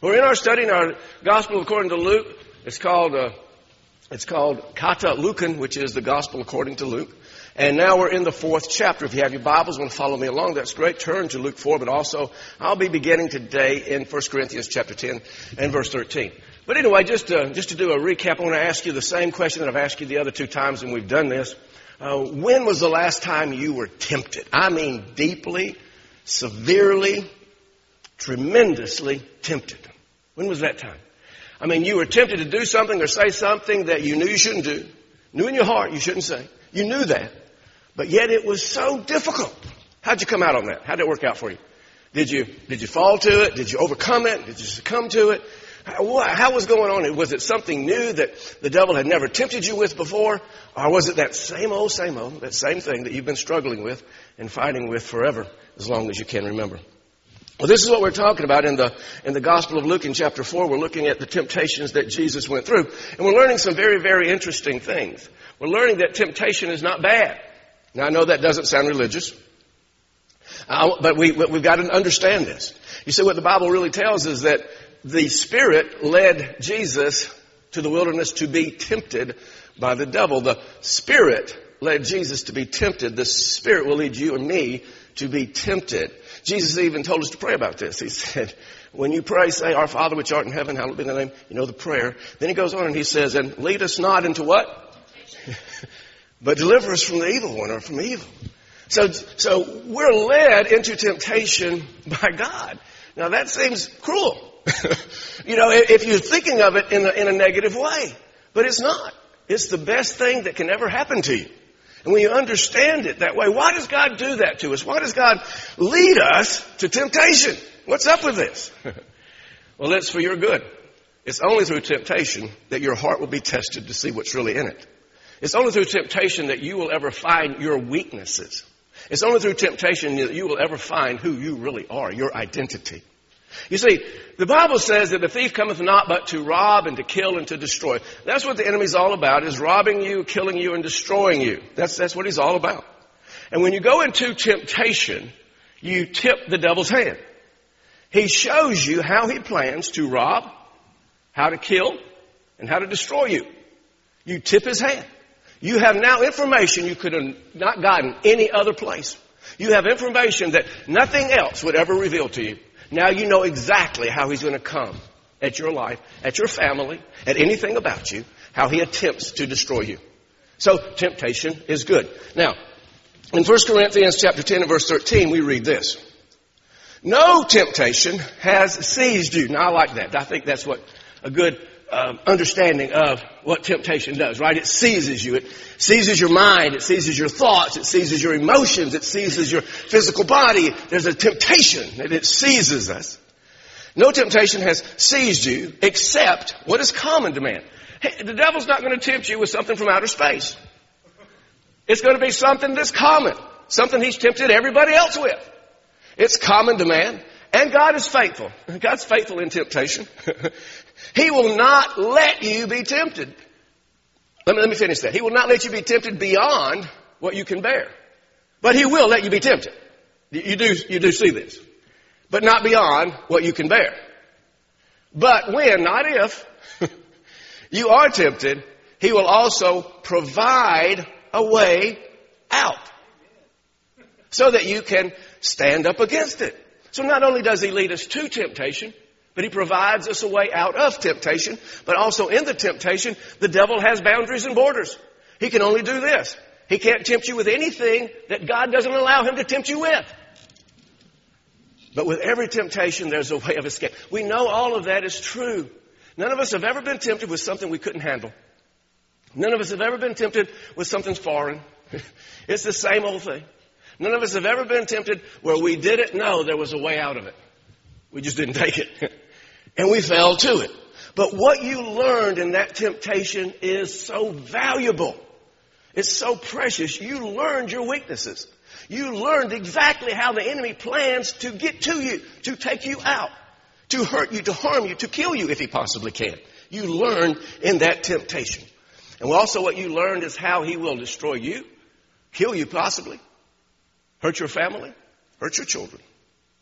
We're in our study in our Gospel according to Luke. It's called Kata Lucan, which is the Gospel according to Luke. And now we're in the 4th chapter. If you have your Bibles, want to follow me along, that's great. Turn to Luke 4, but also I'll be beginning today in 1 Corinthians chapter 10 and verse 13. But anyway, just to do a recap, I want to ask you the same question that I've asked you the other 2 times when we've done this. When was the last time you were tempted? I mean deeply, severely, tremendously tempted. When was that time? I mean, you were tempted to do something or say something that you knew you shouldn't do. Knew in your heart you shouldn't say. You knew that. But yet it was so difficult. How'd you come out on that? How'd it work out for you? Did you fall to it? Did you overcome it? Did you succumb to it? How was going on? Was it something new that the devil had never tempted you with before? Or was it that same old, that same thing that you've been struggling with and fighting with forever, as long as you can remember? Well, this is what we're talking about in the Gospel of Luke in chapter 4. We're looking at the temptations that Jesus went through. And we're learning some very, very interesting things. We're learning that temptation is not bad. Now, I know that doesn't sound religious, but we've got to understand this. You see, what the Bible really tells is that the Spirit led Jesus to the wilderness to be tempted by the devil. The Spirit led Jesus to be tempted. The Spirit will lead you and me to be tempted. Jesus even told us to pray about this. He said, when you pray, say, Our Father which art in heaven, hallowed be thy name. You know the prayer. Then he goes on and he says, and lead us not into what? But deliver us from the evil one, or from evil. So we're led into temptation by God. Now that seems cruel. If you're thinking of it in a negative way. But it's not. It's the best thing that can ever happen to you. And when you understand it that way, why does God do that to us? Why does God lead us to temptation? What's up with this? Well, it's for your good. It's only through temptation that your heart will be tested to see what's really in it. It's only through temptation that you will ever find your weaknesses. It's only through temptation that you will ever find who you really are, your identity. You see, the Bible says that the thief cometh not but to rob and to kill and to destroy. That's what the enemy's all about, is robbing you, killing you, and destroying you. That's what he's all about. And when you go into temptation, you tip the devil's hand. He shows you how he plans to rob, how to kill, and how to destroy you. You tip his hand. You have now information you could have not gotten any other place. You have information that nothing else would ever reveal to you. Now you know exactly how he's going to come at your life, at your family, at anything about you, how he attempts to destroy you. So temptation is good. Now, in 1 Corinthians chapter 10 and verse 13, we read this. No temptation has seized you. Now I like that. I think that's what a good understanding of what temptation does, right? It seizes you. It seizes your mind. It seizes your thoughts. It seizes your emotions. It seizes your physical body. There's a temptation that it seizes us. No temptation has seized you except what is common to man. Hey, the devil's not going to tempt you with something from outer space. It's going to be something that's common. Something he's tempted everybody else with. It's common to man. And God is faithful. God's faithful in temptation. He will not let you be tempted. Let me finish that. He will not let you be tempted beyond what you can bear. But he will let you be tempted. You do see this. But not beyond what you can bear. But when, not if, you are tempted, he will also provide a way out. So that you can stand up against it. So not only does he lead us to temptation, but he provides us a way out of temptation. But also in the temptation, the devil has boundaries and borders. He can only do this. He can't tempt you with anything that God doesn't allow him to tempt you with. But with every temptation, there's a way of escape. We know all of that is true. None of us have ever been tempted with something we couldn't handle. None of us have ever been tempted with something foreign. It's the same old thing. None of us have ever been tempted where we didn't know there was a way out of it. We just didn't take it. And we fell to it. But what you learned in that temptation is so valuable. It's so precious. You learned your weaknesses. You learned exactly how the enemy plans to get to you, to take you out, to hurt you, to harm you, to kill you if he possibly can. You learned in that temptation. And also what you learned is how he will destroy you, kill you possibly, hurt your family, hurt your children.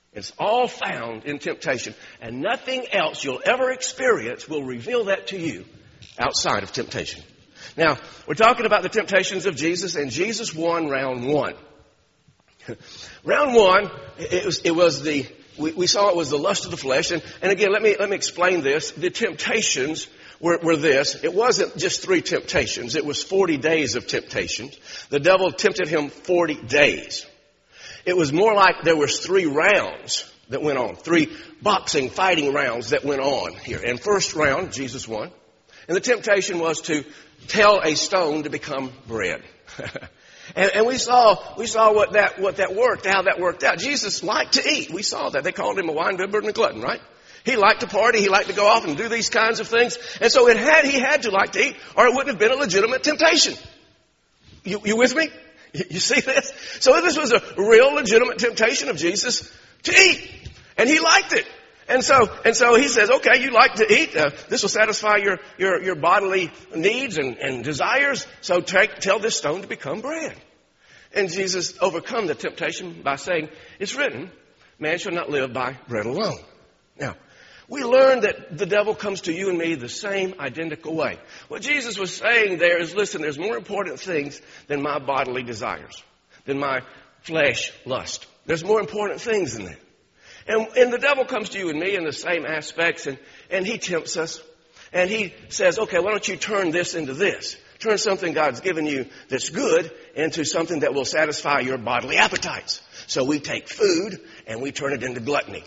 It's all found in temptation. And nothing else you'll ever experience will reveal that to you outside of temptation. Now, we're talking about the temptations of Jesus, and Jesus won round one. Round one, we saw it was the lust of the flesh. And again, let me explain this. The temptations were this. It wasn't just 3 temptations. It was 40 days of temptations. The devil tempted him 40 days. It was more like there was 3 rounds that went on. 3 boxing, fighting rounds that went on here. And first round, Jesus won. And the temptation was to tell a stone to become bread. and we saw what that worked, how that worked out. Jesus liked to eat. We saw that. They called him a wine bibber and a glutton, right? He liked to party. He liked to go off and do these kinds of things. And so he had to like to eat, or it wouldn't have been a legitimate temptation. You with me? You see this? So this was a real legitimate temptation of Jesus to eat. And he liked it. And so he says, okay, you like to eat. This will satisfy your bodily needs and desires. So tell this stone to become bread. And Jesus overcome the temptation by saying, it's written, man shall not live by bread alone. Now, we learn that the devil comes to you and me the same identical way. What Jesus was saying there is, listen, there's more important things than my bodily desires, than my flesh lust. There's more important things than that. And the devil comes to you and me in the same aspects, and he tempts us. And he says, okay, why don't you turn this into this? Turn something God's given you that's good into something that will satisfy your bodily appetites. So we take food and we turn it into gluttony.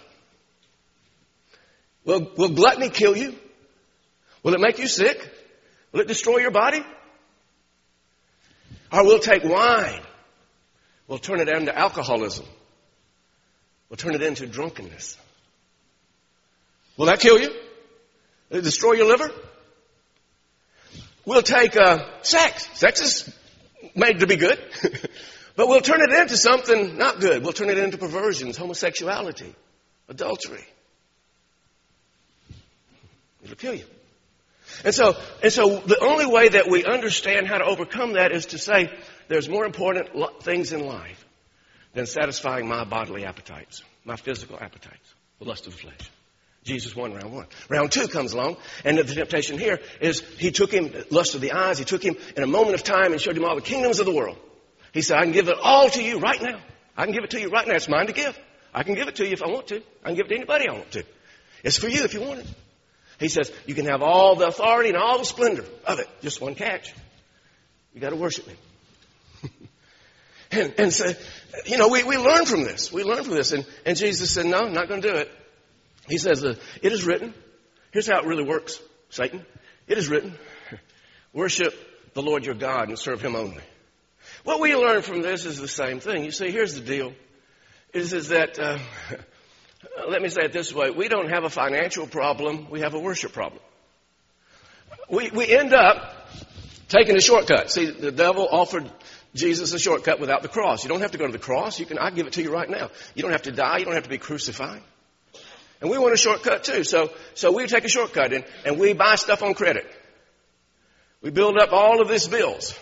Will gluttony kill you? Will it make you sick? Will it destroy your body? Or we'll take wine. We'll turn it into alcoholism. We'll turn it into drunkenness. Will that kill you? Will it destroy your liver? We'll take sex. Sex is made to be good. But we'll turn it into something not good. We'll turn it into perversions, homosexuality, adultery. It'll kill you. And so the only way that we understand how to overcome that is to say there's more important things in life than satisfying my bodily appetites, my physical appetites, the lust of the flesh. Jesus won round one. Round two comes along, and the temptation here is he took him, lust of the eyes, he took him in a moment of time and showed him all the kingdoms of the world. He said, I can give it all to you right now. I can give it to you right now. It's mine to give. I can give it to you if I want to. I can give it to anybody I want to. It's for you if you want it. He says, you can have all the authority and all the splendor of it. Just one catch. You got to worship me. And so, we learn from this. We learn from this. And Jesus said, no, I'm not going to do it. He says, it is written. Here's how it really works, Satan. It is written. Worship the Lord your God and serve him only. What we learn from this is the same thing. You see, here's the deal. Is that, let me say it this way. We don't have a financial problem. We have a worship problem. We end up taking a shortcut. See, the devil offered Jesus a shortcut without the cross. You don't have to go to the cross. I give it to you right now. You don't have to die. You don't have to be crucified. And we want a shortcut too. So we take a shortcut and we buy stuff on credit. We build up all of these bills.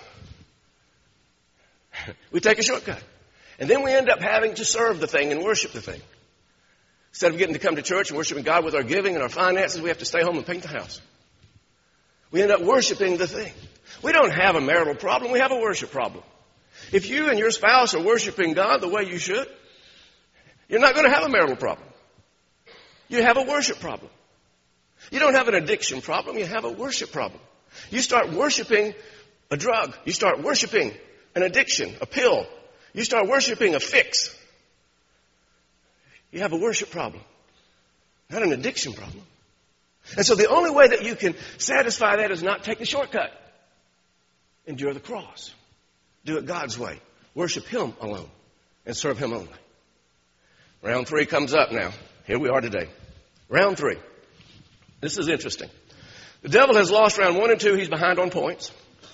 We take a shortcut. And then we end up having to serve the thing and worship the thing. Instead of getting to come to church and worshiping God with our giving and our finances, we have to stay home and paint the house. We end up worshiping the thing. We don't have a marital problem. We have a worship problem. If you and your spouse are worshiping God the way you should, you're not going to have a marital problem. You have a worship problem. You don't have an addiction problem. You have a worship problem. You start worshiping a drug. You start worshiping an addiction, a pill. You start worshiping a fix. You have a worship problem, not an addiction problem. And so the only way that you can satisfy that is not take the shortcut. Endure the cross. Do it God's way. Worship him alone and serve him only. Round 3 comes up now. Here we are today. Round 3. This is interesting. The devil has lost round 1 and 2. He's behind on points.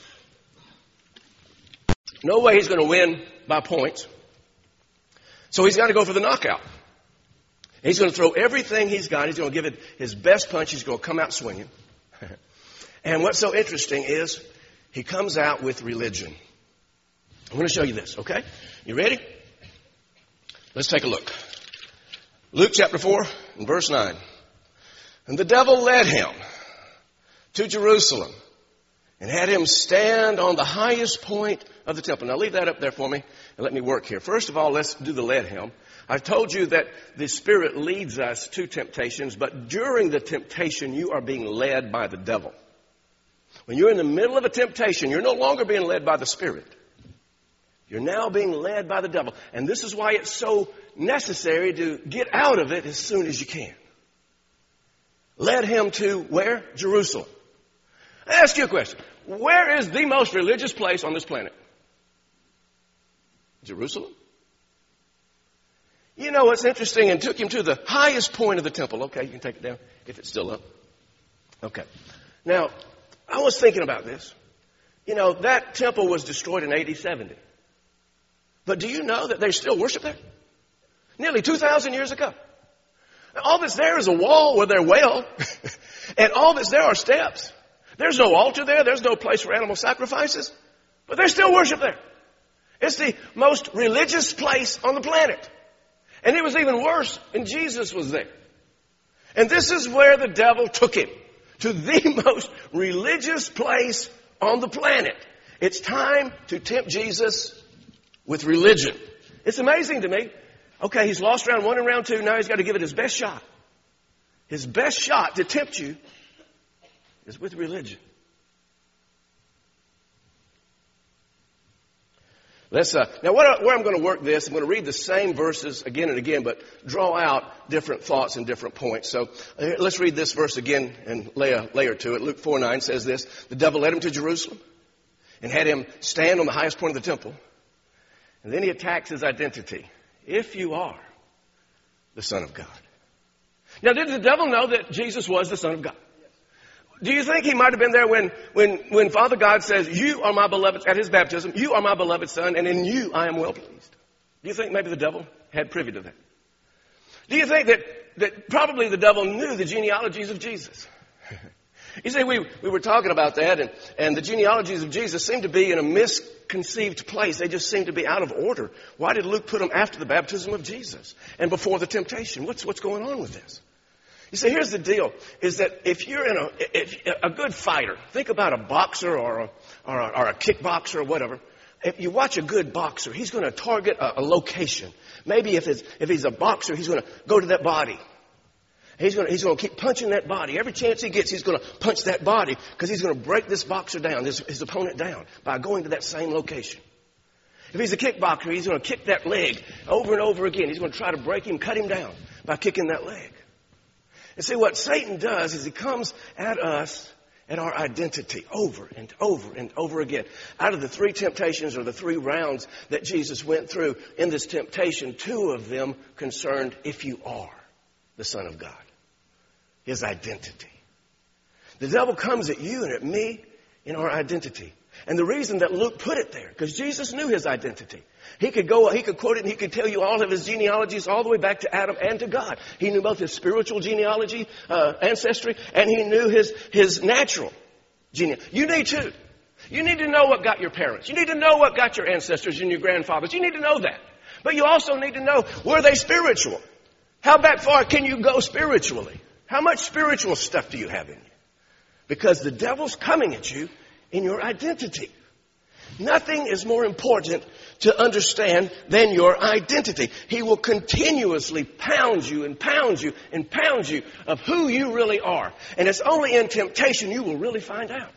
No way he's going to win by points. So he's got to go for the knockout. He's going to throw everything he's got. He's going to give it his best punch. He's going to come out swinging. And what's so interesting is he comes out with religion. I'm going to show you this, okay? You ready? Let's take a look. Luke chapter 4 and verse 9. And the devil led him to Jerusalem and had him stand on the highest point of the temple. Now leave that up there for me and let me work here. First of all, let's do the led him. I've told you that the Spirit leads us to temptations, but during the temptation, you are being led by the devil. When you're in the middle of a temptation, you're no longer being led by the Spirit. You're now being led by the devil. And this is why it's so necessary to get out of it as soon as you can. Led him to where? Jerusalem. I ask you a question. Where is the most religious place on this planet? Jerusalem? You know what's interesting? And took him to the highest point of the temple. Okay, you can take it down if it's still up. Okay. Now, I was thinking about this. You know, that temple was destroyed in AD 70. But do you know that they still worship there? Nearly 2,000 years ago. All that's there is a wall where they wail. And all that's there are steps. There's no altar there. There's no place for animal sacrifices. But they still worship there. It's the most religious place on the planet. And it was even worse when Jesus was there. And this is where the devil took him. To the most religious place on the planet. It's time to tempt Jesus with religion. It's amazing to me. Okay, he's lost round 1 and round 2. Now he's got to give it his best shot. His best shot to tempt you is with religion. Now where I'm going to work this, I'm going to read the same verses again and again, but draw out different thoughts and different points. So let's read this verse again and lay a layer to it. Luke 4:9 says this. The devil led him to Jerusalem and had him stand on the highest point of the temple. And then he attacks his identity. If you are the Son of God. Now, did the devil know that Jesus was the Son of God? Do you think he might have been there when Father God says, you are my beloved, at his baptism, you are my beloved Son, and in you I am well pleased? Do you think maybe the devil had privy to that? Do you think that probably the devil knew the genealogies of Jesus? You see, we were talking about that, and the genealogies of Jesus seem to be in a misconceived place. They just seem to be out of order. Why did Luke put them after the baptism of Jesus and before the temptation? What's going on with this? You see, here's the deal, is that if you're if a good fighter, think about a boxer or a kickboxer or whatever. If you watch a good boxer, he's going to target a location. Maybe if he's a boxer, he's going to go to that body. He's going to keep punching that body. Every chance he gets, he's going to punch that body because he's going to break this boxer down, his opponent down, by going to that same location. If he's a kickboxer, he's going to kick that leg over and over again. He's going to try to break him, cut him down by kicking that leg. And see, what Satan does is he comes at us at our identity over and over and over again. Out of the 3 temptations or the 3 rounds that Jesus went through in this temptation, 2 of them concerned if you are the Son of God. His identity. The devil comes at you and at me in our identity. And the reason that Luke put it there, because Jesus knew his identity. He could quote it and he could tell you all of his genealogies all the way back to Adam and to God. He knew both his spiritual genealogy, ancestry, and he knew his natural genealogy. You need to. You need to know what got your parents. You need to know what got your ancestors and your grandfathers. You need to know that. But you also need to know, were they spiritual? How back far can you go spiritually? How much spiritual stuff do you have in you? Because the devil's coming at you in your identity. Nothing is more important to understand than your identity. He will continuously pound you and pound you and pound you of who you really are. And it's only in temptation you will really find out.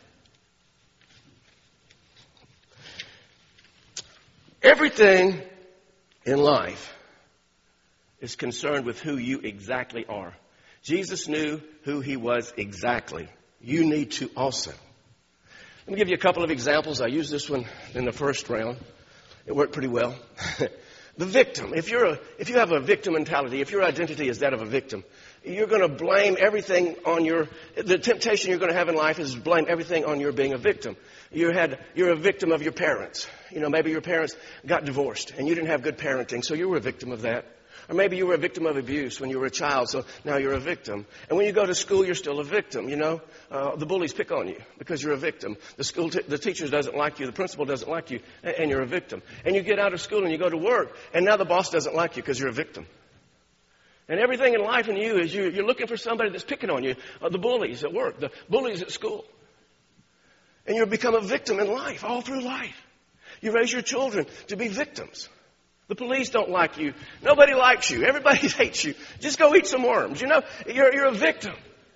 Everything in life is concerned with who you exactly are. Jesus knew who he was exactly. You need to also. Let me give you a couple of examples. I used this one in the first round. It worked pretty well. The victim. If you have a victim mentality, if your identity is that of a victim, you're going to blame everything on the temptation you're going to have in life is blame everything on your being a victim. You're a victim of your parents. You know, maybe your parents got divorced and you didn't have good parenting, so you were a victim of that. Or maybe you were a victim of abuse when you were a child, so now you're a victim. And when you go to school, you're still a victim, you know. The bullies pick on you because you're a victim. The teacher doesn't like you, the principal doesn't like you, and you're a victim. And you get out of school and you go to work, and now the boss doesn't like you because you're a victim. And everything in life in you is you're looking for somebody that's picking on you. The bullies at work, the bullies at school. And you become a victim in life, all through life. You raise your children to be victims. The police don't like you. Nobody likes you. Everybody hates you. Just go eat some worms. You know, you're a victim.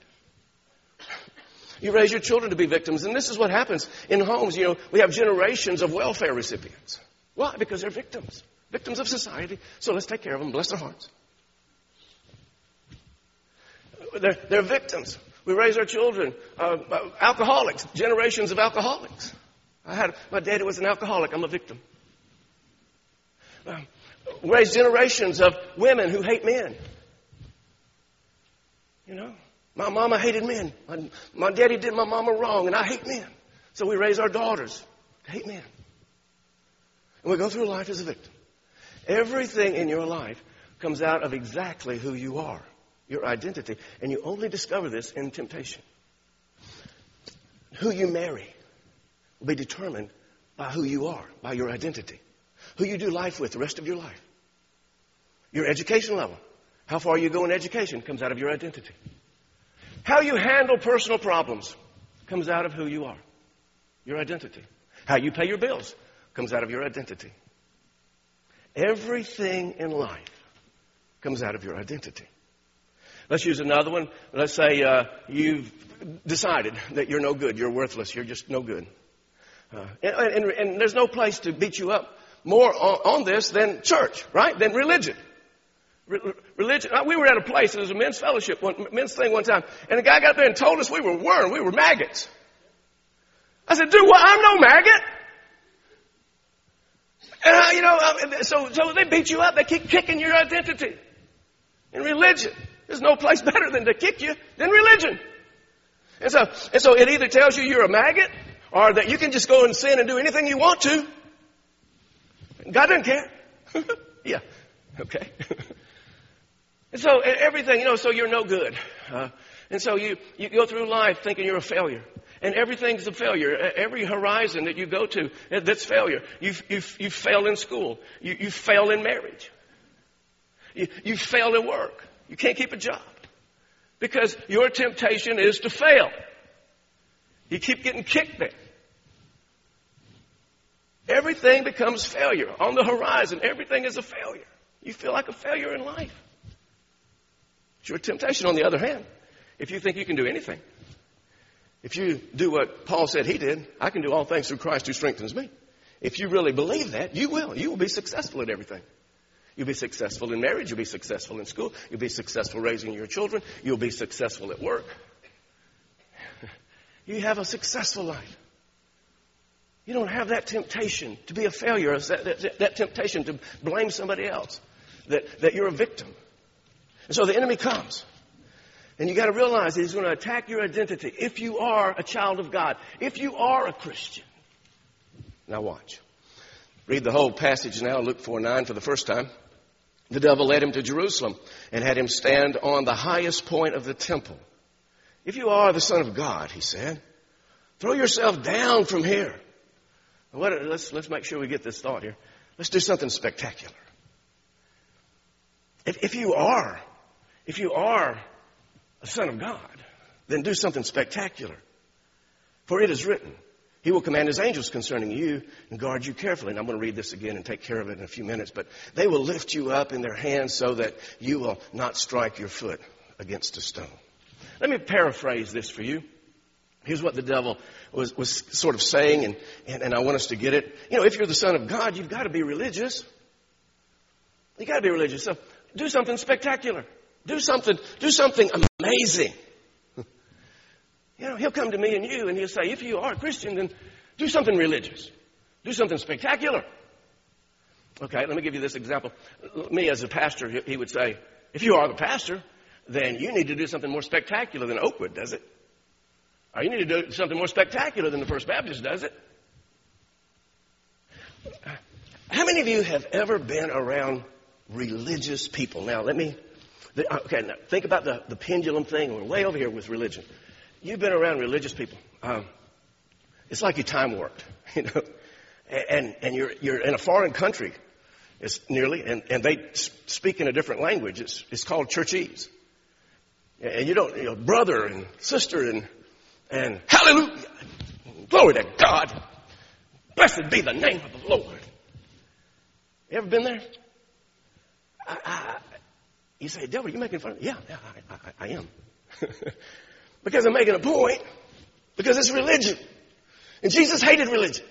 You raise your children to be victims. And this is what happens in homes. You know, we have generations of welfare recipients. Why? Because they're victims. Victims of society. So let's take care of them. Bless their hearts. They're victims. We raise our children. Alcoholics. Generations of alcoholics. My daddy was an alcoholic. I'm a victim. Raise generations of women who hate men. You know, my mama hated men. My daddy did my mama wrong, and I hate men. So we raise our daughters to hate men. And we go through life as a victim. Everything in your life comes out of exactly who you are, your identity. And you only discover this in temptation. Who you marry will be determined by who you are, by your identity. Who you do life with the rest of your life. Your education level. How far you go in education comes out of your identity. How you handle personal problems comes out of who you are. Your identity. How you pay your bills comes out of your identity. Everything in life comes out of your identity. Let's use another one. Let's say you've decided that you're no good. You're worthless. You're just no good. And there's no place to beat you up more on this than church, right? Than religion. Religion. We were at a place, it was a men's fellowship, men's thing one time, and a guy got there and told us we were worms, we were maggots. I said, dude, well, I'm no maggot. And, so they beat you up. They keep kicking your identity. In religion, there's no place better than to kick you than religion. And so it either tells you you're a maggot or that you can just go and sin and do anything you want to. God doesn't care. Yeah. Okay. And so everything, so you're no good. And so you go through life thinking you're a failure. And everything's a failure. Every horizon that you go to, that's failure. You fail in school. You fail in marriage. You fail at work. You can't keep a job. Because your temptation is to fail. You keep getting kicked there. Everything becomes failure. On the horizon, everything is a failure. You feel like a failure in life. It's your temptation, on the other hand. If you think you can do anything. If you do what Paul said he did, I can do all things through Christ who strengthens me. If you really believe that, you will. You will be successful at everything. You'll be successful in marriage. You'll be successful in school. You'll be successful raising your children. You'll be successful at work. You have a successful life. You don't have that temptation to be a failure, that temptation to blame somebody else, that you're a victim. And so the enemy comes. And you got to realize that he's going to attack your identity if you are a child of God, if you are a Christian. Now watch. Read the whole passage now, Luke 4:9 for the first time. The devil led him to Jerusalem and had him stand on the highest point of the temple. If you are the Son of God, he said, throw yourself down from here. Let's make sure we get this thought here. Let's do something spectacular. If you are a son of God, then do something spectacular. For it is written, he will command his angels concerning you and guard you carefully. And I'm going to read this again and take care of it in a few minutes. But they will lift you up in their hands so that you will not strike your foot against a stone. Let me paraphrase this for you. Here's what the devil was sort of saying, and I want us to get it. If you're the Son of God, you've got to be religious. You've got to be religious. So do something spectacular. Do something amazing. He'll come to me and you, and he'll say, if you are a Christian, then do something religious. Do something spectacular. Okay, let me give you this example. Me as a pastor, he would say, if you are the pastor, then you need to do something more spectacular than Oakwood does it. Or you need to do something more spectacular than the First Baptist does it. How many of you have ever been around religious people? Now, now think about the pendulum thing. We're way over here with religion. You've been around religious people. It's like you time warped, and you're in a foreign country, It's nearly, and they speak in a different language. It's called churchese. And you don't, brother and sister and hallelujah, glory to God. Blessed be the name of the Lord. You ever been there? You say, devil, you making fun of me? Yeah, I am. Because I'm making a point. Because it's religion. And Jesus hated religion.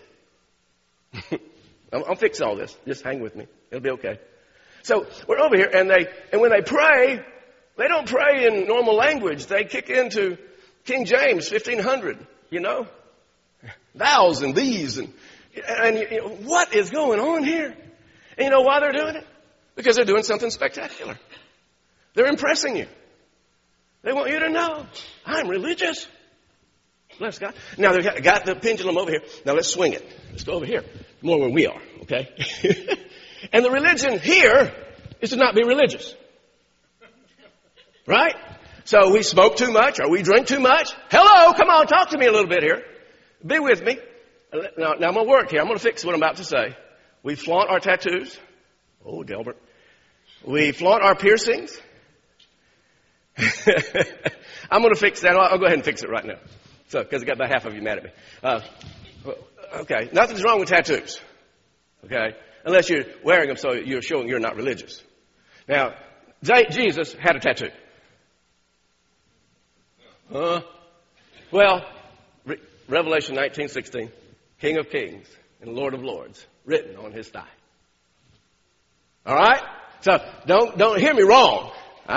I'll fix all this. Just hang with me. It'll be okay. So we're over here, and when they pray, they don't pray in normal language. They kick into King James 1500. Thous and these and what is going on here? And you know why they're doing it? Because they're doing something spectacular. They're impressing you. They want you to know, I'm religious. Bless God. Now, they've got the pendulum over here. Now, let's swing it. Let's go over here. More where we are, okay? And the religion here is to not be religious. Right? So we smoke too much or we drink too much. Hello, come on, talk to me a little bit here. Be with me. Now I'm going to work here. I'm going to fix what I'm about to say. We flaunt our tattoos. Oh, Delbert. We flaunt our piercings. I'm going to fix that. I'll go ahead and fix it right now. So, because I got about half of you mad at me. Okay. Nothing's wrong with tattoos. Okay. Unless you're wearing them so you're showing you're not religious. Now, Jesus had a tattoo. Well, Revelation 19:16, King of Kings and Lord of Lords, written on his thigh. All right? So don't hear me wrong.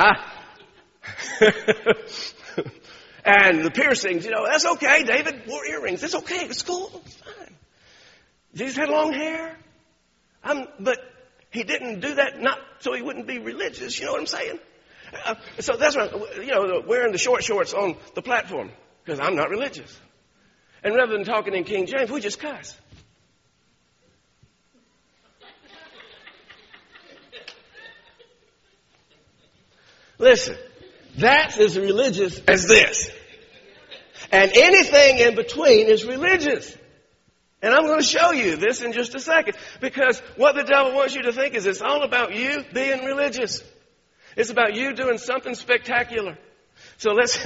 And the piercings, that's okay. David wore earrings. It's okay. It's cool. It's fine. Jesus had long hair. But he didn't do that not so he wouldn't be religious. You know what I'm saying? So that's why, wearing the short shorts on the platform, because I'm not religious. And rather than talking in King James, we just cuss. Listen, that's as religious as this. And anything in between is religious. And I'm going to show you this in just a second. Because what the devil wants you to think is it's all about you being religious. It's about you doing something spectacular. So let's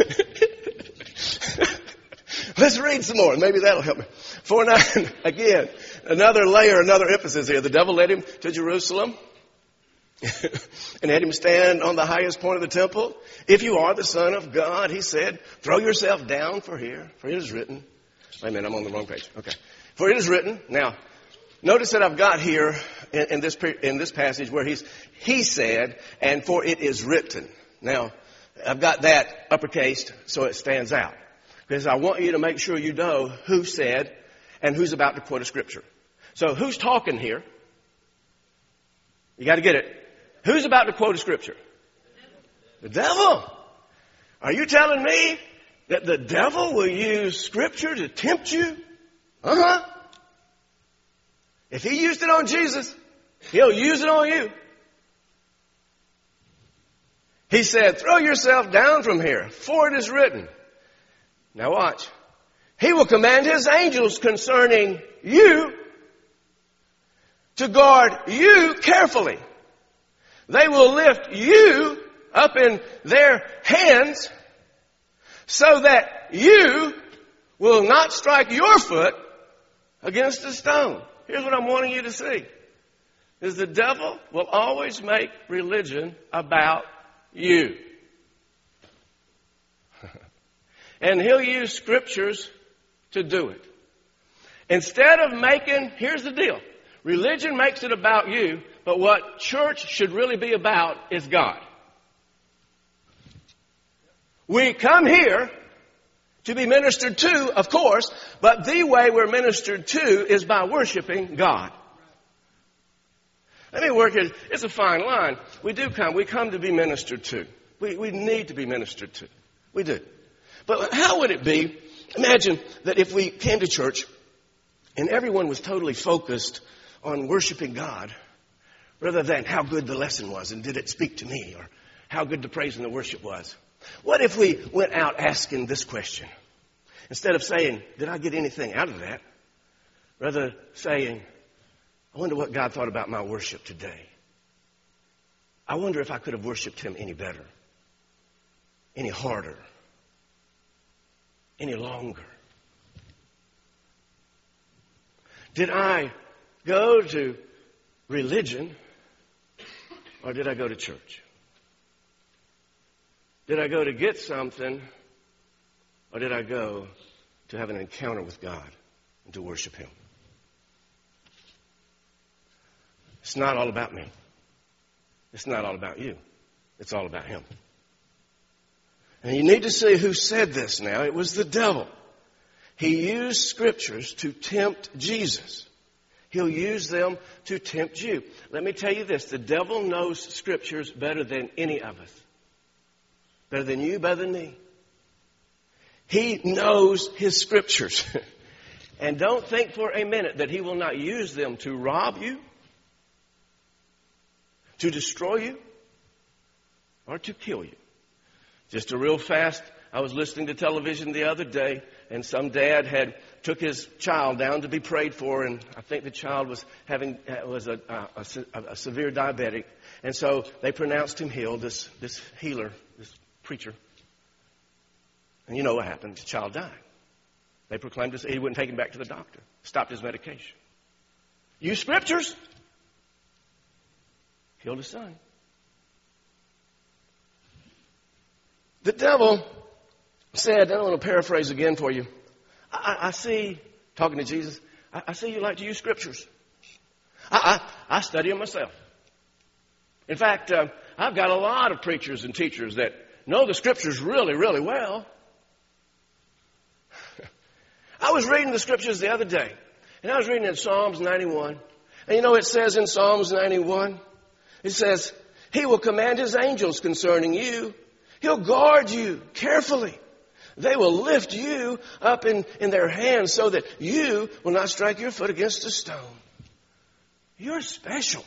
read some more. Maybe that'll help me. 4:9, again, another layer, another emphasis here. The devil led him to Jerusalem and had him stand on the highest point of the temple. If you are the Son of God, he said, throw yourself down for it is written. Wait a minute, I'm on the wrong page. Okay. For it is written. Now, notice that I've got here in this passage where he said, and for it is written. Now, I've got that uppercased so it stands out. Because I want you to make sure you know who said and who's about to quote a scripture. So who's talking here? You got to get it. Who's about to quote a scripture? The devil. Are you telling me that the devil will use scripture to tempt you? Uh-huh. If he used it on Jesus, he'll use it on you. He said, throw yourself down from here, for it is written. Now watch. He will command his angels concerning you to guard you carefully. They will lift you up in their hands so that you will not strike your foot against a stone. Here's what I'm wanting you to see. Is the devil will always make religion about you. And he'll use scriptures to do it. Instead of here's the deal. Religion makes it about you, but what church should really be about is God. We come here to be ministered to, of course, but the way we're ministered to is by worshiping God. Let me work it. It's a fine line. We come to be ministered to. We need to be ministered to. We do. But how would it be, imagine that if we came to church and everyone was totally focused on worshiping God rather than how good the lesson was and did it speak to me or how good the praise and the worship was. What if we went out asking this question? Instead of saying, did I get anything out of that? Rather saying, I wonder what God thought about my worship today. I wonder if I could have worshiped him any better, any harder, any longer. Did I go to religion or did I go to church? Did I go to get something or did I go to have an encounter with God and to worship him? It's not all about me. It's not all about you. It's all about him. And you need to see who said this now. It was the devil. He used scriptures to tempt Jesus. He'll use them to tempt you. Let me tell you this. The devil knows scriptures better than any of us. Better than you, better than me. He knows his scriptures. And don't think for a minute that he will not use them to rob you, to destroy you, or to kill you. Just a real fast, I was listening to television the other day, and some dad had took his child down to be prayed for, and I think the child was a severe diabetic, and so they pronounced him healed. This healer, this preacher, and you know what happened? The child died. They proclaimed this. He wouldn't take him back to the doctor. Stopped his medication. Use scriptures. Killed his son. The devil said, I want to paraphrase again for you. I see, talking to Jesus, I see you like to use scriptures. I study them myself. In fact, I've got a lot of preachers and teachers that know the scriptures really, really well. I was reading the scriptures the other day, and I was reading in Psalms 91. And you know it says in Psalms 91, it says, he will command his angels concerning you. He'll guard you carefully. They will lift you up in their hands so that you will not strike your foot against a stone. You're special.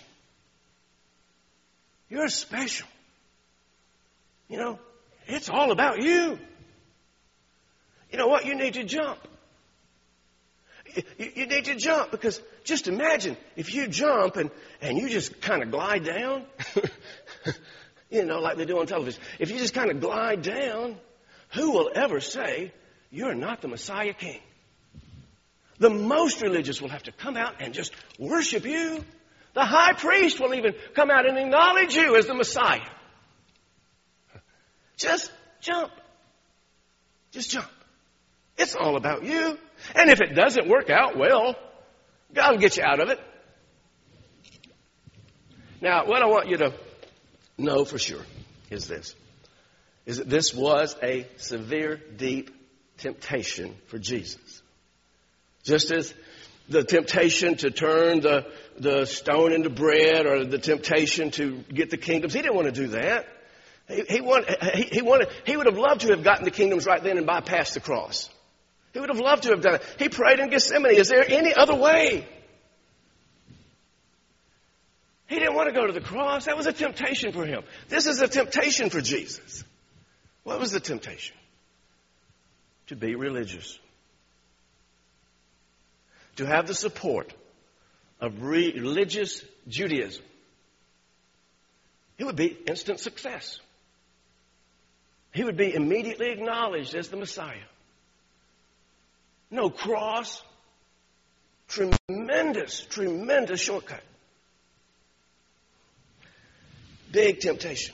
You're special. You know, it's all about you. You know what? You need to jump. You need to jump because just imagine if you jump and you just kind of glide down, you know, like they do on television. If you just kind of glide down, who will ever say you're not the Messiah King? The most religious will have to come out and just worship you. The high priest will even come out and acknowledge you as the Messiah. Just jump. Just jump. It's all about you. And if it doesn't work out, well, God will get you out of it. Now, what I want you to know for sure is this. Is that this was a severe, deep temptation for Jesus. Just as the temptation to turn the stone into bread or the temptation to get the kingdoms, he didn't want to do that. He would have loved to have gotten the kingdoms right then and bypassed the cross. He would have loved to have done it. He prayed in Gethsemane. Is there any other way? He didn't want to go to the cross. That was a temptation for him. This is a temptation for Jesus. What was the temptation? To be religious. To have the support of religious Judaism. It would be instant success. He would be immediately acknowledged as the Messiah. No cross. Tremendous, tremendous shortcut. Big temptation.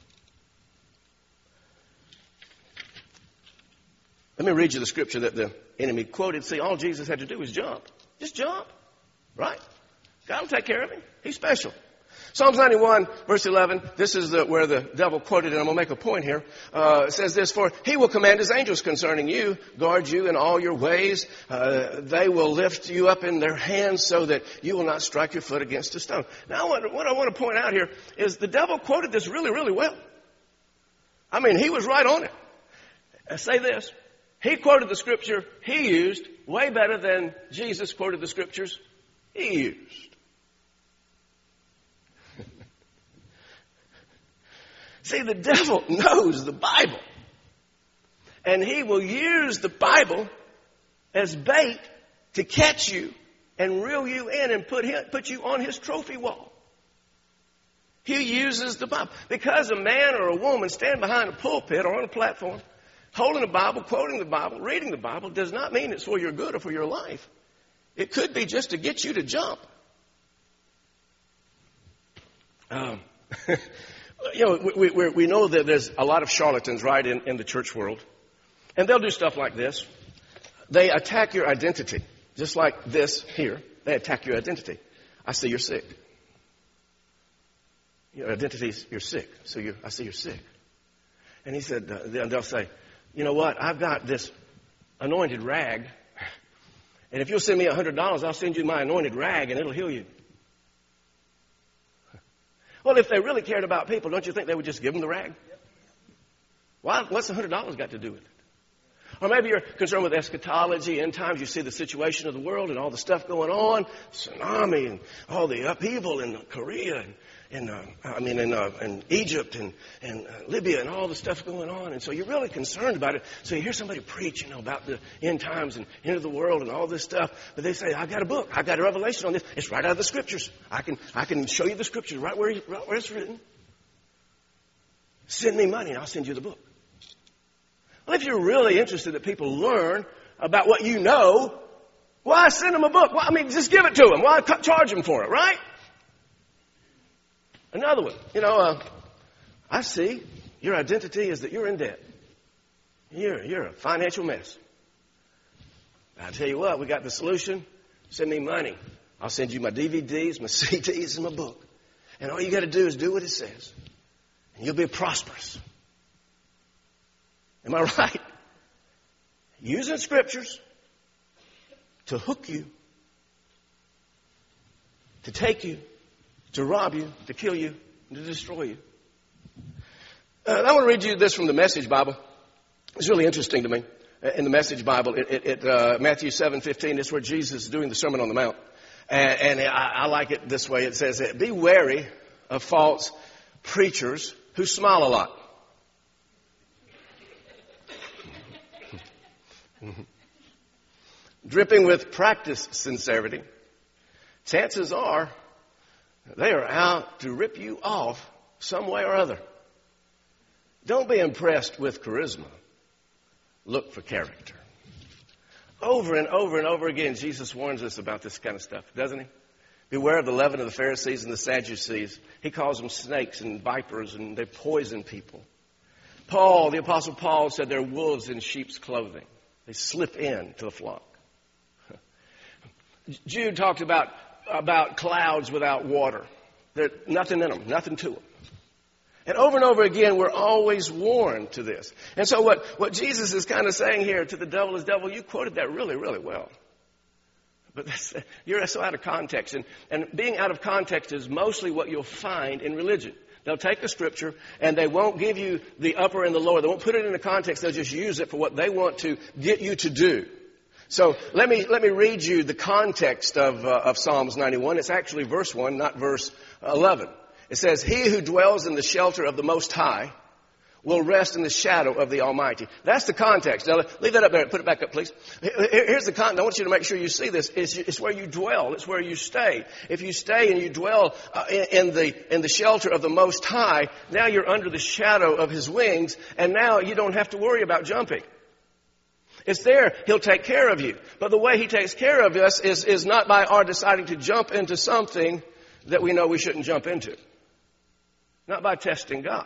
Let me read you the scripture that the enemy quoted. See, all Jesus had to do was jump. Just jump. Right? God will take care of him. He's special. Psalms 91, verse 11, this is where the devil quoted, and I'm going to make a point here. It says this, for he will command his angels concerning you, guard you in all your ways. They will lift you up in their hands so that you will not strike your foot against a stone. Now, what I want to point out here is the devil quoted this really, really well. I mean, he was right on it. I say this, he quoted the scripture he used way better than Jesus quoted the scriptures he used. See, the devil knows the Bible. And he will use the Bible as bait to catch you and reel you in and put you on his trophy wall. He uses the Bible. Because a man or a woman stand behind a pulpit or on a platform, holding the Bible, quoting the Bible, reading the Bible, does not mean it's for your good or for your life. It could be just to get you to jump. We know that there's a lot of charlatans, right, in the church world. And they'll do stuff like this. They attack your identity. Just like this here. They attack your identity. I see you're sick. Your identity is you're sick. So I see you're sick. And he said, they'll say, you know what? I've got this anointed rag. And if you'll send me $100, I'll send you my anointed rag and it'll heal you. Well, if they really cared about people, don't you think they would just give them the rag? Why? What's the $100 got to do with it? Or maybe you're concerned with eschatology, end times. You see the situation of the world and all the stuff going on, tsunami and all the upheaval in Korea and Egypt and Libya and all the stuff going on. And so you're really concerned about it. So you hear somebody preach, about the end times and end of the world and all this stuff. But they say, I got a book. I got a revelation on this. It's right out of the scriptures. I can show you the scriptures right where it's written. Send me money and I'll send you the book. Well, if you're really interested that people learn about what you know, why send them a book? Just give it to them. Why charge them for it, right? Another one, I see your identity is that you're in debt. You're a financial mess. I'll tell you what, we got the solution. Send me money. I'll send you my DVDs, my CDs, and my book. And all you got to do is do what it says. And you'll be prosperous. Am I right? Using scriptures to hook you, to take you, to rob you, to kill you, and to destroy you. I want to read you this from the Message Bible. It's really interesting to me. In the Message Bible, Matthew 7:15, it's where Jesus is doing the Sermon on the Mount. And I like it this way. It says, be wary of false preachers who smile a lot. Dripping with practiced sincerity. Chances are they are out to rip you off some way or other. Don't be impressed with charisma. Look for character. Over and over and over again, Jesus warns us about this kind of stuff, doesn't he? Beware of the leaven of the Pharisees and the Sadducees. He calls them snakes and vipers, and they poison people. The Apostle Paul said they're wolves in sheep's clothing. They slip in to the flock. Jude talked about clouds without water. There's nothing in them, nothing to them. And over again, we're always warned to this. And so what Jesus is kind of saying here to the devil is, devil, you quoted that really, really well. But you're so out of context. And being out of context is mostly what you'll find in religion. They'll take the scripture and they won't give you the upper and the lower. They won't put it in the context. They'll just use it for what they want to get you to do. So let me read you the context of Psalms 91. It's actually verse 1, not verse 11. It says, he who dwells in the shelter of the Most High will rest in the shadow of the Almighty. That's the context. Now, leave that up there. Put it back up, please. Here's the context. I want you to make sure you see this. It's where you dwell. It's where you stay. If you stay and you dwell in the shelter of the Most High, now you're under the shadow of His wings, and now you don't have to worry about jumping. It's there. He'll take care of you. But the way He takes care of us is not by our deciding to jump into something that we know we shouldn't jump into. Not by testing God.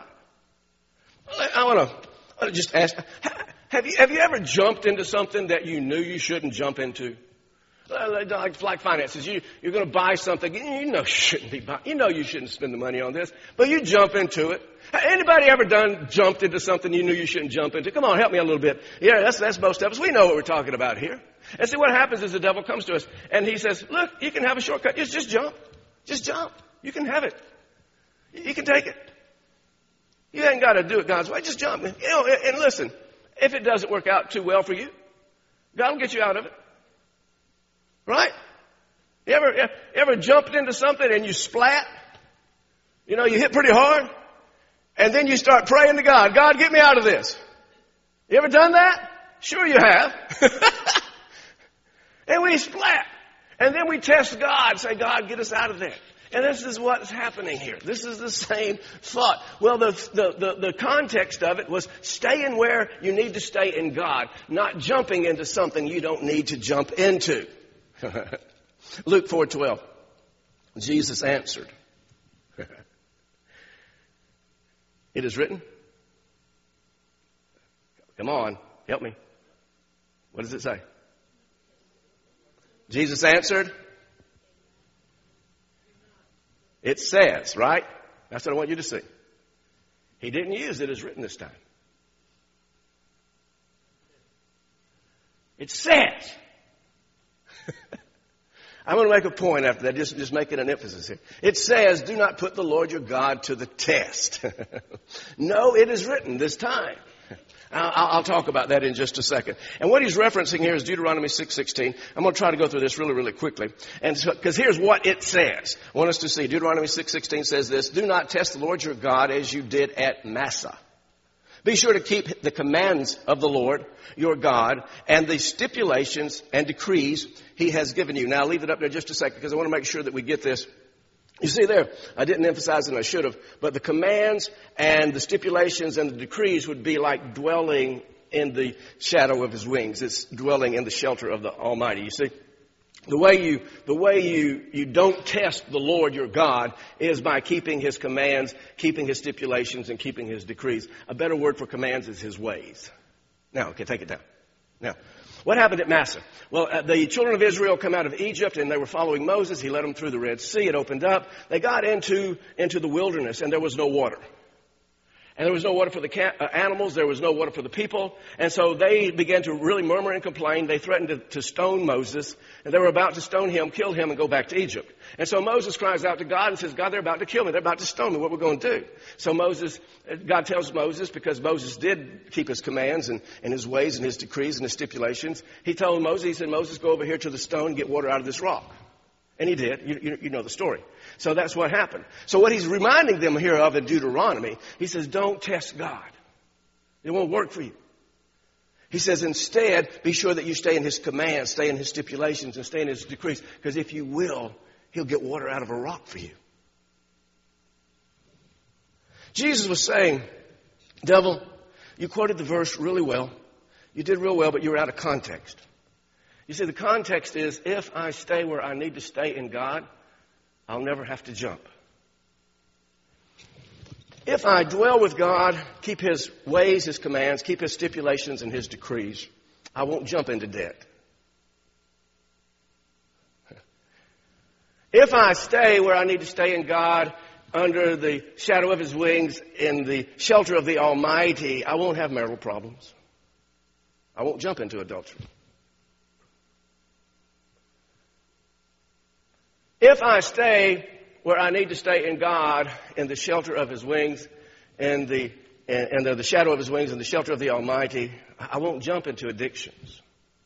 I want to just ask, have you ever jumped into something that you knew you shouldn't jump into? Like finances. You're going to buy something. You know you shouldn't be buying. You know you shouldn't spend the money on this. But you jump into it. Anybody ever jumped into something you knew you shouldn't jump into? Come on, help me a little bit. Yeah, that's most of us. We know what we're talking about here. And see, what happens is the devil comes to us and he says, look, you can have a shortcut. Just jump. Just jump. You can have it. You can take it. You ain't got to do it God's way. Just jump. And listen, if it doesn't work out too well for you, God will get you out of it. Right? You ever jumped into something and you splat? You hit pretty hard. And then you start praying to God. God, get me out of this. You ever done that? Sure you have. And we splat. And then we test God, say, God, get us out of there. And this is what's happening here. This is the same thought. Well, the context of it was staying where you need to stay in God, not jumping into something you don't need to jump into. Luke 4:12. Jesus answered. It is written. Come on, help me. What does it say? Jesus answered. It says, right? That's what I want you to see. He didn't use it as written this time. It says. I'm going to make a point after that, just making an emphasis here. It says, do not put the Lord your God to the test. No, it is written this time. I'll talk about that in just a second. And what he's referencing here is Deuteronomy 6:16. I'm going to try to go through this really, really quickly. And because here's what it says. I want us to see. Deuteronomy 6:16 says this, do not test the Lord your God as you did at Massah. Be sure to keep the commands of the Lord your God and the stipulations and decrees he has given you. Now, I'll leave it up there just a second because I want to make sure that we get this. You see there, I didn't emphasize it and I should have, but the commands and the stipulations and the decrees would be like dwelling in the shadow of his wings. It's dwelling in the shelter of the Almighty. You see, the way you don't test the Lord your God is by keeping his commands, keeping his stipulations, and keeping his decrees. A better word for commands is his ways. Now, okay, take it down. Now, what happened at Massah? Well, the children of Israel come out of Egypt and they were following Moses. He led them through the Red Sea. It opened up. They got into the wilderness and there was no water. And there was no water for the animals. There was no water for the people. And so they began to really murmur and complain. They threatened to stone Moses. And they were about to stone him, kill him, and go back to Egypt. And so Moses cries out to God and says, God, they're about to kill me. They're about to stone me. What are we going to do? So God tells Moses, because Moses did keep his commands and his ways and his decrees and his stipulations. He told Moses, he said, Moses, go over here to the stone and get water out of this rock. And he did. You know the story. So that's what happened. So what he's reminding them here of in Deuteronomy, he says, don't test God. It won't work for you. He says, instead, be sure that you stay in his commands, stay in his stipulations, and stay in his decrees. Because if you will, he'll get water out of a rock for you. Jesus was saying, devil, you quoted the verse really well. You did real well, but you were out of context. You see, the context is, if I stay where I need to stay in God, I'll never have to jump. If I dwell with God, keep his ways, his commands, keep his stipulations and his decrees, I won't jump into debt. If I stay where I need to stay in God, under the shadow of his wings, in the shelter of the Almighty, I won't have marital problems. I won't jump into adultery. If I stay where I need to stay in God, in the shelter of his wings, and the shadow of his wings, and the shelter of the Almighty, I won't jump into addictions.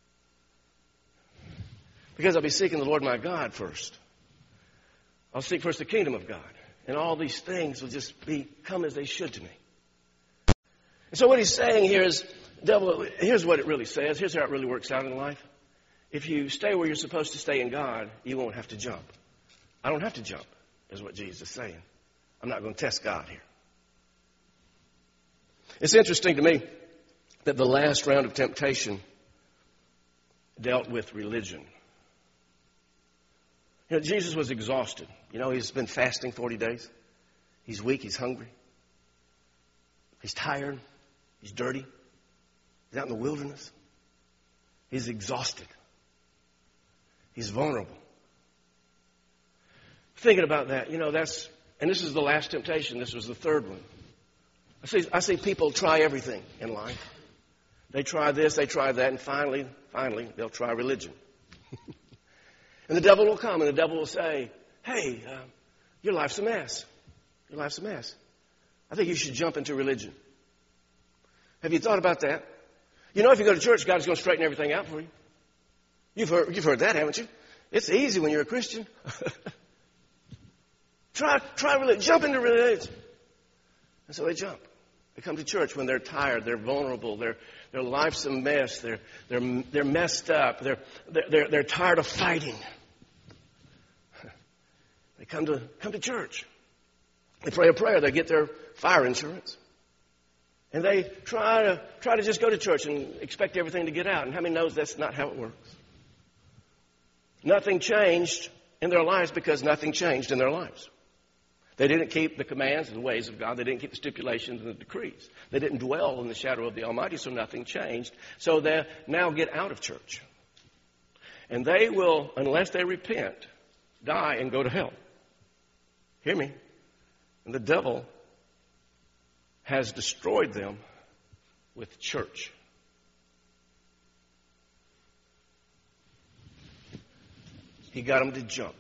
Because I'll be seeking the Lord my God first. I'll seek first the kingdom of God. And all these things will just come as they should to me. And so what he's saying here is, devil, here's what it really says. Here's how it really works out in life. If you stay where you're supposed to stay in God, you won't have to jump. I don't have to jump, is what Jesus is saying. I'm not going to test God here. It's interesting to me that the last round of temptation dealt with religion. You know, Jesus was exhausted. You know, he's been fasting 40 days. He's weak. He's hungry. He's tired. He's dirty. He's out in the wilderness. He's exhausted. He's vulnerable. Thinking about that, you know, and this is the last temptation. This was the third one. I see people try everything in life. They try this, they try that, and finally, they'll try religion. And the devil will come, and the devil will say, hey, your life's a mess. Your life's a mess. I think you should jump into religion. Have you thought about that? You know, if you go to church, God's going to straighten everything out for you. You've heard that, haven't you? It's easy when you're a Christian. Try religion. Jump into religion. And so they jump. They come to church when they're tired, they're vulnerable, their life's a mess, they're messed up, they're tired of fighting. come to church. They pray a prayer. They get their fire insurance. And they try to just go to church and expect everything to get out. And how many knows that's not how it works? Nothing changed in their lives because nothing changed in their lives. They didn't keep the commands and the ways of God. They didn't keep the stipulations and the decrees. They didn't dwell in the shadow of the Almighty, so nothing changed. So they now get out of church. And they will, unless they repent, die and go to hell. Hear me? And the devil has destroyed them with church. He got them to jump.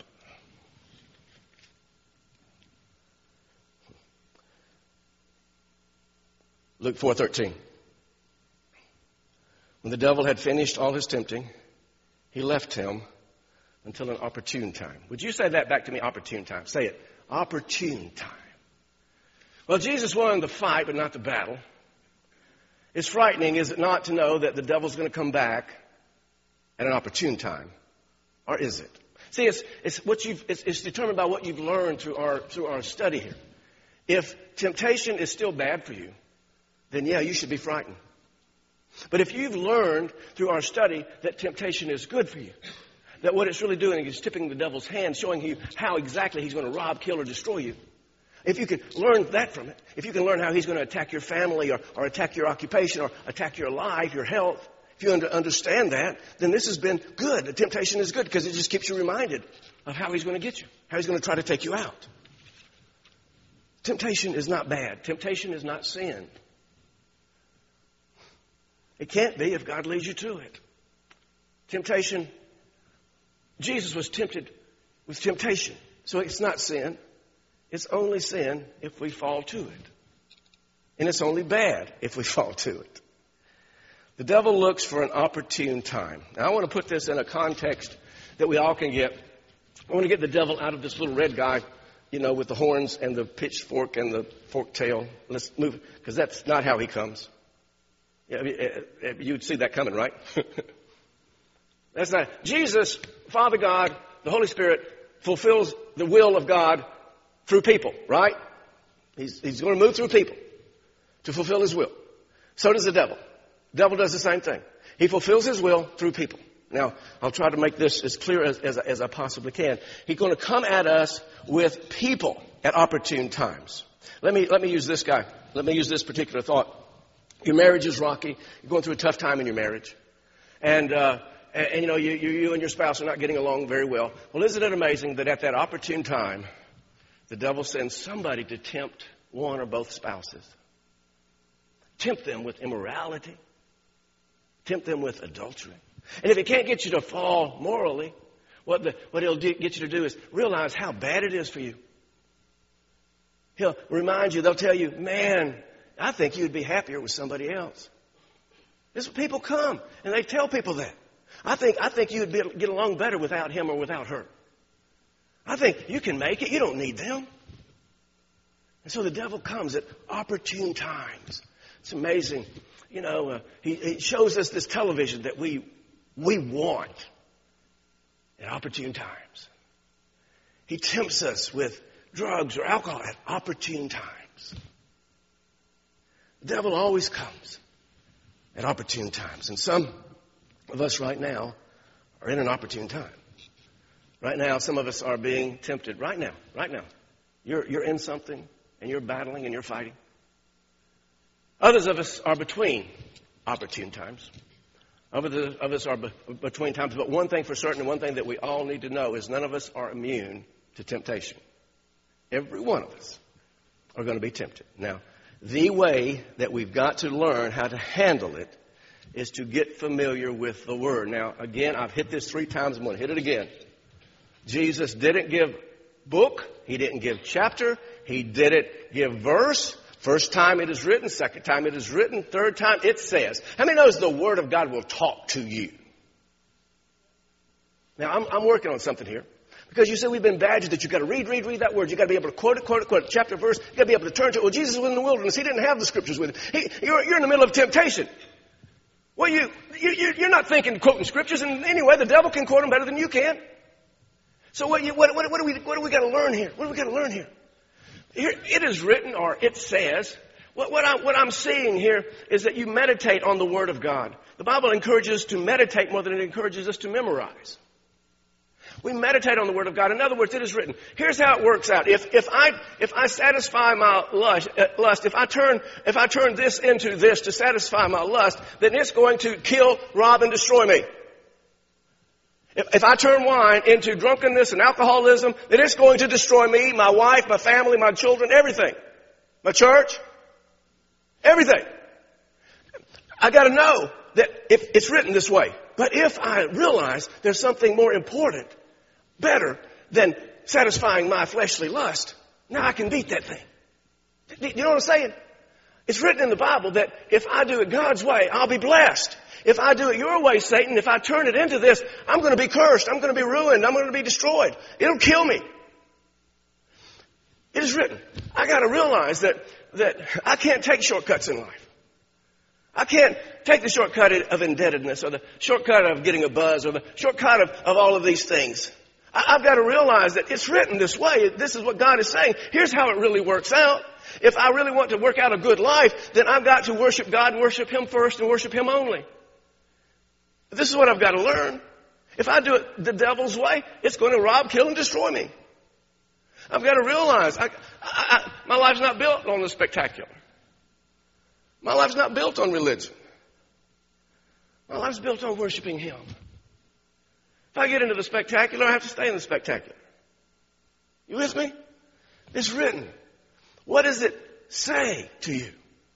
Luke 4:13. When the devil had finished all his tempting, he left him until an opportune time. Would you say that back to me? Opportune time. Say it. Opportune time. Well, Jesus won the fight, but not the battle. It's frightening, is it not, to know that the devil's going to come back at an opportune time? Or is it? See, it's determined by what you've learned through our study here. If temptation is still bad for you, then yeah, you should be frightened. But if you've learned through our study that temptation is good for you, that what it's really doing is tipping the devil's hand, showing you how exactly he's going to rob, kill, or destroy you. If you can learn that from it, if you can learn how he's going to attack your family or attack your occupation or attack your life, your health, if you understand that, then this has been good. The temptation is good because it just keeps you reminded of how he's going to get you, how he's going to try to take you out. Temptation is not bad. Temptation is not sin. It can't be if God leads you to it. Temptation, Jesus was tempted with temptation. So it's not sin. It's only sin if we fall to it. And it's only bad if we fall to it. The devil looks for an opportune time. Now, I want to put this in a context that we all can get. I want to get the devil out of this little red guy, with the horns and the pitchfork and the forked tail. Let's move, because that's not how he comes. You'd see that coming, right? That's not. Jesus, Father God, the Holy Spirit, fulfills the will of God through people, right? He's going to move through people to fulfill his will. So does the devil. The devil does the same thing. He fulfills his will through people. Now, I'll try to make this as clear as I possibly can. He's going to come at us with people at opportune times. Let me use this guy. Let me use this particular thought. Your marriage is rocky. You're going through a tough time in your marriage. And you and your spouse are not getting along very well. Well, isn't it amazing that at that opportune time, the devil sends somebody to tempt one or both spouses? Tempt them with immorality. Tempt them with adultery. And if he can't get you to fall morally, what he'll get you to do is realize how bad it is for you. He'll remind you, they'll tell you, man, I think you'd be happier with somebody else. This is what people come, and they tell people that. I think you'd get along better without him or without her. I think you can make it. You don't need them. And so the devil comes at opportune times. It's amazing. He shows us this television that we want at opportune times. He tempts us with drugs or alcohol at opportune times. The devil always comes at opportune times. And some of us right now are in an opportune time. Right now, some of us are being tempted. Right now. You're in something and you're battling and you're fighting. Others of us are between opportune times. Others of us are between times. But one thing for certain, and one thing that we all need to know is none of us are immune to temptation. Every one of us are going to be tempted. Now, the way that we've got to learn how to handle it is to get familiar with the Word. Now, again, I've hit this 3 times. I'm going to hit it again. Jesus didn't give book. He didn't give chapter. He didn't give verse. First time it is written. Second time it is written. Third time it says. How many knows the Word of God will talk to you? Now, I'm working on something here. Because you say we've been badgered that you've got to read that word. You've got to be able to quote it, chapter, verse. You've got to be able to turn to it. Well, Jesus was in the wilderness. He didn't have the scriptures with him. You're in the middle of temptation. Well, you're not thinking quoting scriptures. And anyway, the devil can quote them better than you can. So what do we got to learn here? What do we got to learn here? Here it is written, or it says. What I'm seeing here is that you meditate on the Word of God. The Bible encourages us to meditate more than it encourages us to memorize. We meditate on the Word of God. In other words, it is written. Here's how it works out. If I satisfy my lust, if I turn this into this to satisfy my lust, then it's going to kill, rob, and destroy me. If I turn wine into drunkenness and alcoholism, then it's going to destroy me, my wife, my family, my children, everything. My church, everything. I got to know that if it's written this way. But if I realize there's something more important, better than satisfying my fleshly lust, now I can beat that thing. You know what I'm saying? It's written in the Bible that if I do it God's way, I'll be blessed. If I do it your way, Satan, if I turn it into this, I'm going to be cursed. I'm going to be ruined. I'm going to be destroyed. It'll kill me. It is written. I got to realize that I can't take shortcuts in life. I can't take the shortcut of indebtedness or the shortcut of getting a buzz or the shortcut of all of these things. I've got to realize that it's written this way. This is what God is saying. Here's how it really works out. If I really want to work out a good life, then I've got to worship God and worship Him first and worship Him only. This is what I've got to learn. If I do it the devil's way, it's going to rob, kill, and destroy me. I've got to realize my life's not built on the spectacular. My life's not built on religion. My life's built on worshiping Him. If I get into the spectacular, I have to stay in the spectacular. You with me? It's written. What does it say to you?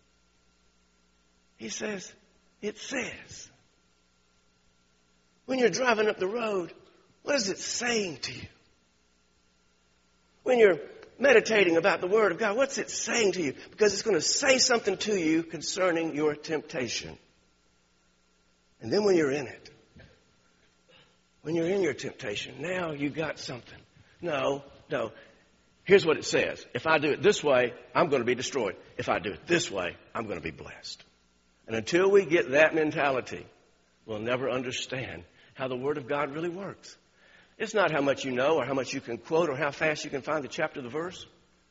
He says, it says. When you're driving up the road, what is it saying to you? When you're meditating about the Word of God, what's it saying to you? Because it's going to say something to you concerning your temptation. And then when you're in it, when you're in your temptation, now you got something. No. Here's what it says. If I do it this way, I'm going to be destroyed. If I do it this way, I'm going to be blessed. And until we get that mentality, we'll never understand how the Word of God really works. It's not how much you know or how much you can quote or how fast you can find the chapter, the verse.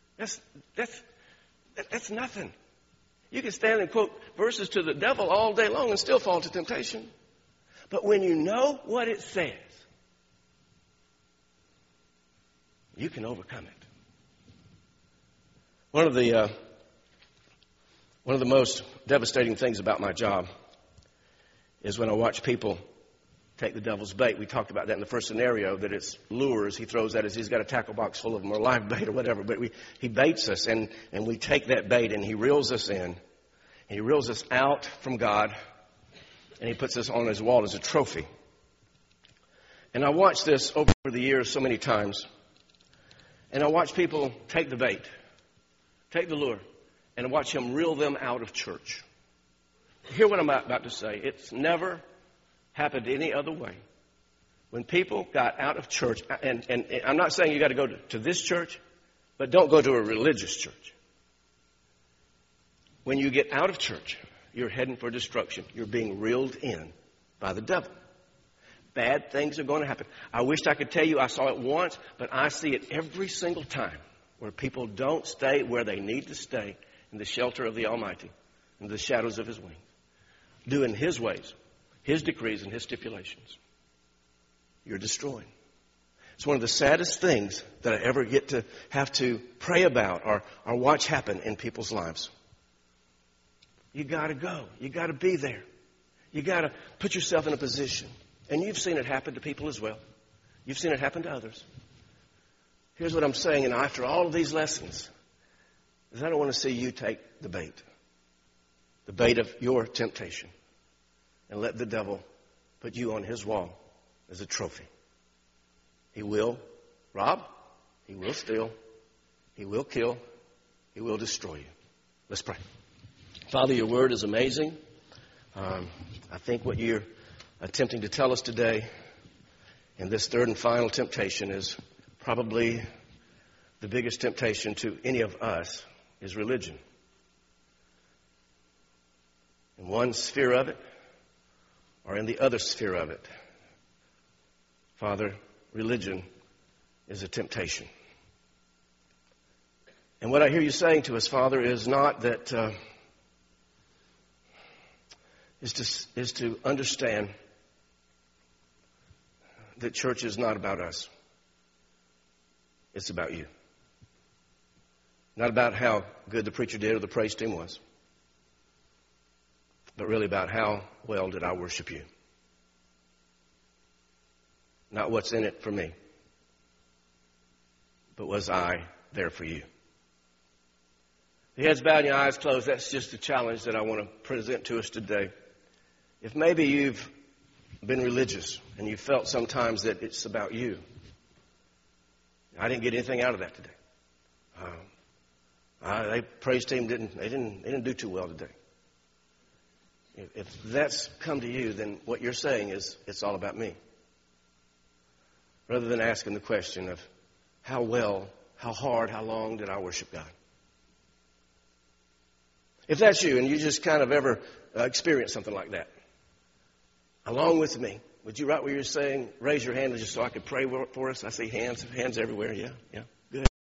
That's nothing. You can stand and quote verses to the devil all day long and still fall to temptation. But when you know what it says, you can overcome it. One of the most devastating things about my job is when I watch people take the devil's bait. We talked about that in the first scenario, that it's lures he throws at us. He's got a tackle box full of them or live bait or whatever. But he baits us and we take that bait and he reels us in. And he reels us out from God and he puts us on his wall as a trophy. And I watched this over the years so many times. And I watch people take the bait, take the lure, and I watch him reel them out of church. Hear what I'm about to say. It's never happened any other way. When people got out of church, and I'm not saying you got to go to this church, but don't go to a religious church. When you get out of church, you're heading for destruction. You're being reeled in by the devil. Bad things are going to happen. I wished I could tell you I saw it once, but I see it every single time where people don't stay where they need to stay in the shelter of the Almighty, in the shadows of His wings, doing His ways, His decrees, and His stipulations. You're destroying. It's one of the saddest things that I ever get to have to pray about or watch happen in people's lives. You got to go. You got to be there. You got to put yourself in a position. And you've seen it happen to people as well. You've seen it happen to others. Here's what I'm saying, and after all of these lessons, is I don't want to see you take the bait of your temptation, and let the devil put you on his wall as a trophy. He will rob, he will steal, he will kill, he will destroy you. Let's pray. Father, your word is amazing. I think what you're attempting to tell us today in this third and final temptation is probably the biggest temptation to any of us is religion. In one sphere of it or in the other sphere of it. Father, religion is a temptation. And what I hear you saying to us, Father, is not that, is to understand that church is not about us. It's about you. Not about how good the preacher did or the praise team was, but really about how well did I worship you. Not what's in it for me, but was I there for you? The heads bowed and your eyes closed. That's just the challenge that I want to present to us today. If maybe you've been religious and you felt sometimes that it's about you, I didn't get anything out of that today. The praise team didn't do too well today. If that's come to you, then what you're saying is it's all about me. Rather than asking the question of how well, how hard, how long did I worship God? If that's you and you just kind of ever experienced something like that, along with me, would you, right where you're saying, raise your hand just so I could pray for us? I see hands everywhere. Yeah. Good.